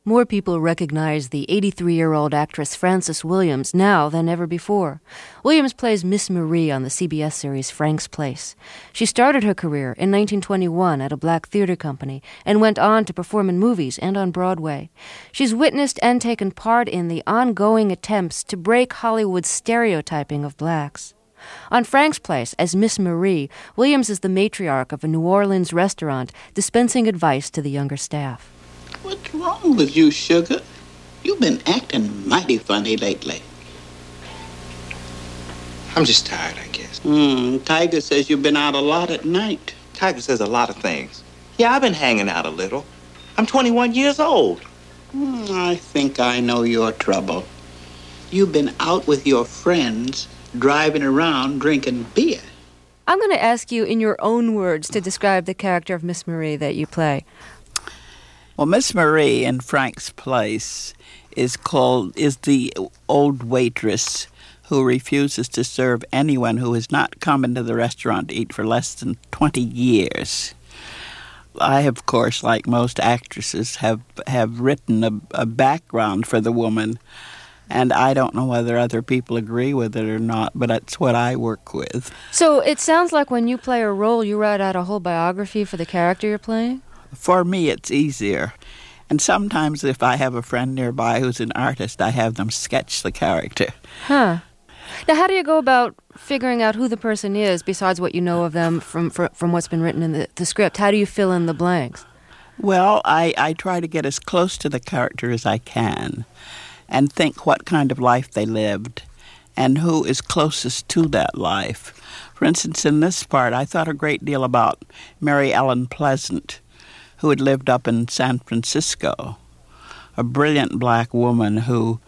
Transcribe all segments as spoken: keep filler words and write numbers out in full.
More people recognize the eighty-three-year-old actress Frances Williams now than ever before. Williams plays Miss Marie on the C B S series Frank's Place. She started her career in nineteen twenty-one at a black theater company and went on to perform in movies and on Broadway. She's witnessed and taken part in the ongoing attempts to break Hollywood's stereotyping of blacks. On Frank's Place, as Miss Marie, Williams is the matriarch of a New Orleans restaurant, dispensing advice to the younger staff. What's wrong with you, Sugar? You've been acting mighty funny lately. I'm just tired, I guess. Hmm, Tiger says you've been out a lot at night. Tiger says a lot of things. Yeah, I've been hanging out a little. I'm twenty-one years old. Hmm, I think I know your trouble. You've been out with your friends, driving around drinking beer. I'm going to ask you in your own words to describe the character of Miss Marie that you play. Well, Miss Marie in Frank's Place is called is the old waitress who refuses to serve anyone who has not come into the restaurant to eat for less than twenty years. I, of course, like most actresses, have, have written a, a background for the woman, and I don't know whether other people agree with it or not, but that's what I work with. So it sounds like when you play a role, you write out a whole biography for the character you're playing? For me, it's easier. And sometimes if I have a friend nearby who's an artist, I have them sketch the character. Huh. Now, how do you go about figuring out who the person is, besides what you know of them from from, from what's been written in the, the script? How do you fill in the blanks? Well, I, I try to get as close to the character as I can and think what kind of life they lived and who is closest to that life. For instance, in this part, I thought a great deal about Mary Ellen Pleasant, who had lived up in San Francisco, a brilliant black woman who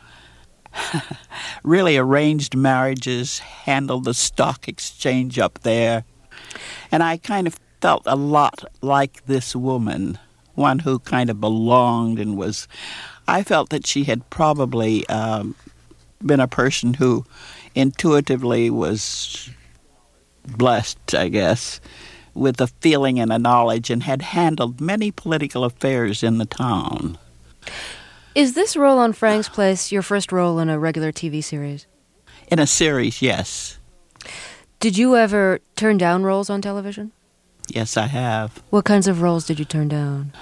really arranged marriages, handled the stock exchange up there. And I kind of felt a lot like this woman, one who kind of belonged and was... I felt that she had probably um, been a person who intuitively was blessed, I guess, with a feeling and a knowledge, and had handled many political affairs in the town. Is this role on Frank's Place your first role in a regular T V series? In a series, yes. Did you ever turn down roles on television? Yes, I have. What kinds of roles did you turn down?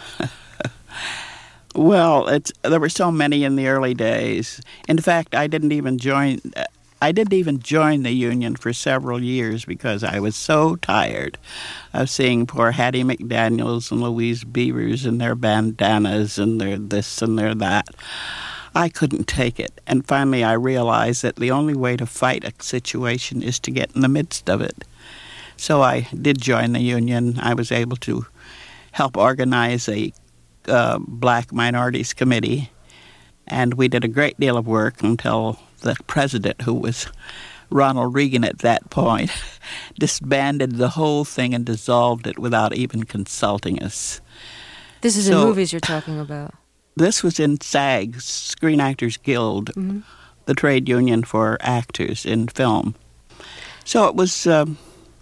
Well, it's there were so many in the early days. In fact, I didn't even join... I didn't even join the union for several years because I was so tired of seeing poor Hattie McDaniels and Louise Beavers and their bandanas and their this and their that. I couldn't take it. And finally I realized that the only way to fight a situation is to get in the midst of it. So I did join the union. I was able to help organize a uh, Black Minorities Committee, and we did a great deal of work until the president, who was Ronald Reagan at that point, disbanded the whole thing and dissolved it without even consulting us. This is so, in movies you're talking about. This was in SAG, Screen Actors Guild, mm-hmm. the trade union for actors in film. So it was, um,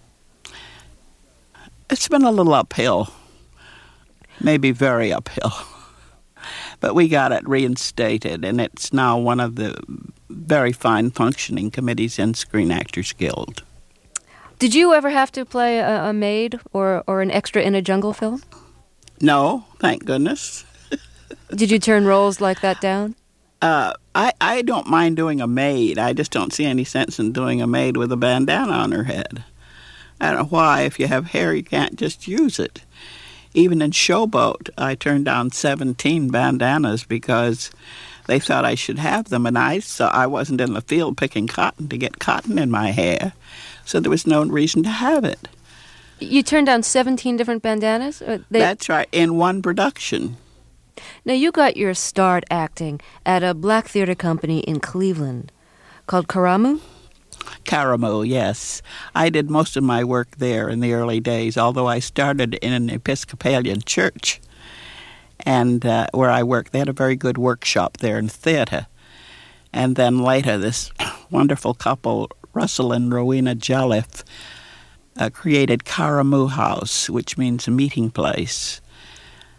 it's been a little uphill, maybe very uphill. But we got it reinstated, and it's now one of the very fine functioning committees in Screen Actors Guild. Did you ever have to play a, a maid or, or an extra in a jungle film? No, thank goodness. Did you turn roles like that down? Uh, I, I don't mind doing a maid. I just don't see any sense in doing a maid with a bandana on her head. I don't know why. If you have hair, you can't just use it. Even in Showboat, I turned down seventeen bandanas because they thought I should have them, and I saw I wasn't in the field picking cotton to get cotton in my hair, so there was no reason to have it. You turned down seventeen different bandanas? Or they... That's right, in one production. Now, you got your start acting at a black theater company in Cleveland called Karamu? Karamu, yes. I did most of my work there in the early days, although I started in an Episcopalian church, and uh, where I worked. They had a very good workshop there in theater. And then later, this wonderful couple, Russell and Rowena Jolliffe, uh, created Karamu House, which means a meeting place.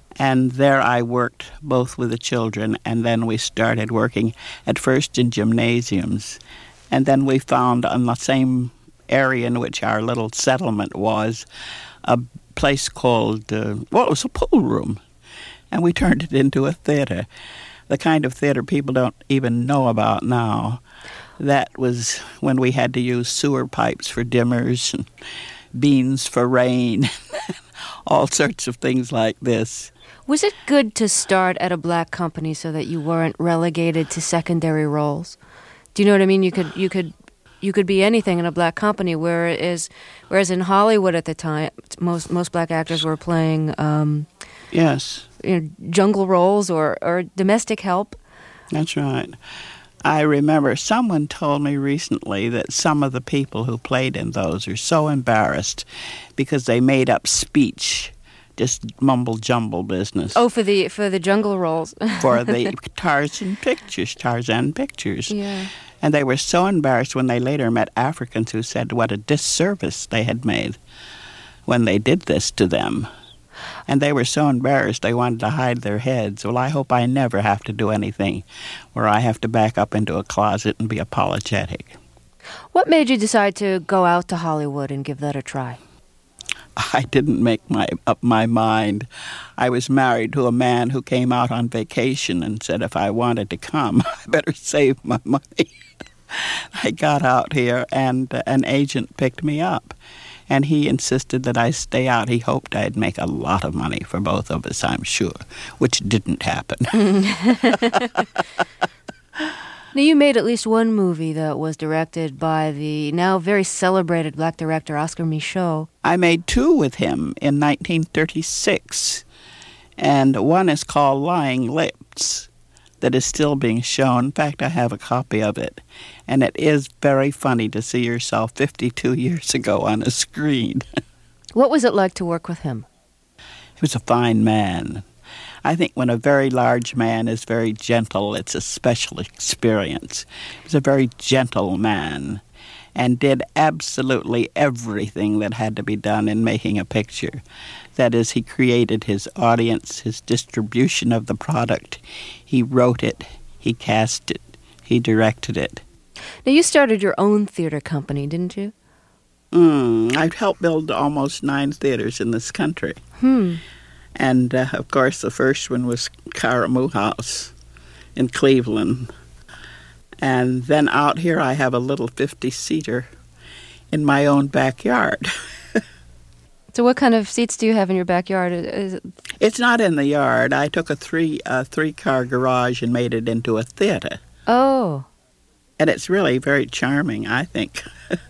And there I worked both with the children, and then we started working at first in gymnasiums. And then we found on the same area in which our little settlement was a place called, uh, well, it was a pool room. And we turned it into a theater, the kind of theater people don't even know about now. That was when we had to use sewer pipes for dimmers and beans for rain, all sorts of things like this. Was it good to start at a black company so that you weren't relegated to secondary roles? Do you know what I mean? You could you could you could be anything in a black company, whereas whereas in Hollywood at the time, most most black actors were playing um, yes, you know, jungle roles or, or domestic help. That's right. I remember someone told me recently that some of the people who played in those are so embarrassed because they made up speech, just mumble-jumble business. Oh, for the for the jungle roles. For the Tarzan pictures, Tarzan pictures. Yeah. And they were so embarrassed when they later met Africans who said what a disservice they had made when they did this to them. And they were so embarrassed they wanted to hide their heads. Well, I hope I never have to do anything where I have to back up into a closet and be apologetic. What made you decide to go out to Hollywood and give that a try? I didn't make my up my mind. I was married to a man who came out on vacation and said if I wanted to come, I better save my money. I got out here, and uh, an agent picked me up. And he insisted that I stay out. He hoped I'd make a lot of money for both of us, I'm sure, which didn't happen. Now, you made at least one movie that was directed by the now very celebrated black director Oscar Micheaux. I made two with him in nineteen thirty-six, and one is called Lying Lips, that is still being shown. In fact, I have a copy of it. And it is very funny to see yourself fifty-two years ago on a screen. What was it like to work with him? He was a fine man. I think when a very large man is very gentle, it's a special experience. He was a very gentle man and did absolutely everything that had to be done in making a picture. That is, he created his audience, his distribution of the product. He wrote it, he cast it, he directed it. Now, you started your own theater company, didn't you? Mm, I've helped build almost nine theaters in this country. Hmm. And, uh, of course, the first one was Karamu House in Cleveland. And then out here I have a little fifty-seater in my own backyard. So what kind of seats do you have in your backyard? Is it... It's not in the yard. I took a three uh, three-car garage and made it into a theater. Oh. And it's really very charming, I think.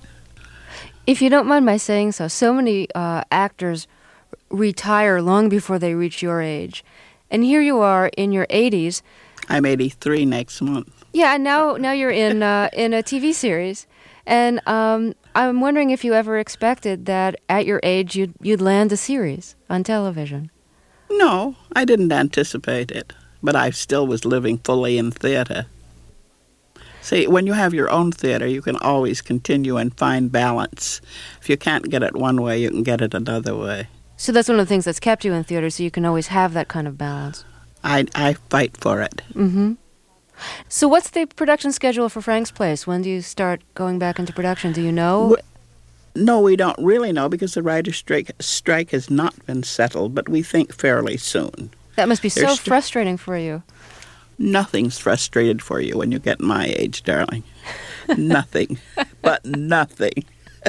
If you don't mind my saying so, so many uh, actors retire long before they reach your age. And here you are in your eighties. I'm eighty-three next month. Yeah, and now now you're in uh, in a T V series. And um, I'm wondering if you ever expected that at your age you'd, you'd land a series on television. No, I didn't anticipate it. But I still was living fully in theater. See, when you have your own theater, you can always continue and find balance. If you can't get it one way, you can get it another way. So that's one of the things that's kept you in theater, so you can always have that kind of balance. I, I fight for it. Mm-hmm. So what's the production schedule for Frank's Place? When do you start going back into production? Do you know? No, we don't really know because the writer's strike, strike has not been settled, but we think fairly soon. That must be so There's st- frustrating for you. Nothing's frustrated for you when you get my age, darling. Nothing. But nothing.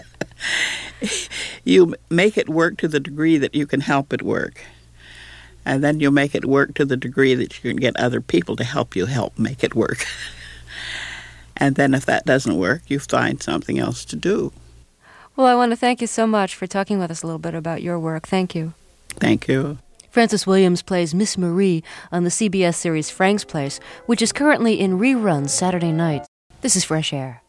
You make it work to the degree that you can help it work. And then you make it work to the degree that you can get other people to help you help make it work. And then if that doesn't work, you find something else to do. Well, I want to thank you so much for talking with us a little bit about your work. Thank you. Thank you. Frances Williams plays Miss Marie on the C B S series Frank's Place, which is currently in reruns Saturday night. This is Fresh Air.